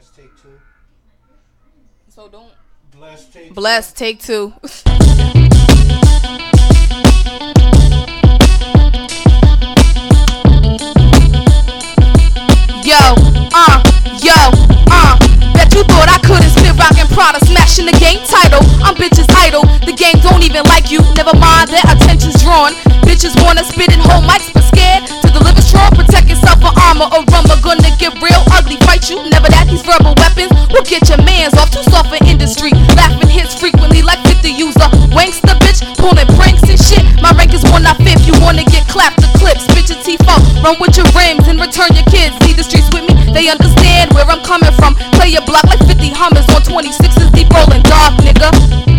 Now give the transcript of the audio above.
So don't. Bless, take two. Bet you thought I couldn't spit rockin' Prada, smashing the game title. I'm bitches idle. The game don't even like you. Never mind, their attention's drawn. Bitches wanna spit in whole mics, but scared to deliver strong. Protect yourself for armor or rumor. Gonna get real ugly. Fight you. Never that these verbal weapons will get your mans off. Too soft for industry. Laughing hits frequently like 50 user. Wankster bitch, pulling pranks and shit. My rank is 1 not 5th. You wanna get clapped to clips. Bitch your T4. Run with your rims and return your kids. See the streets with me. They understand where I'm coming from. Play your block like 50 Hummers on 26s, deep rolling dark, nigga.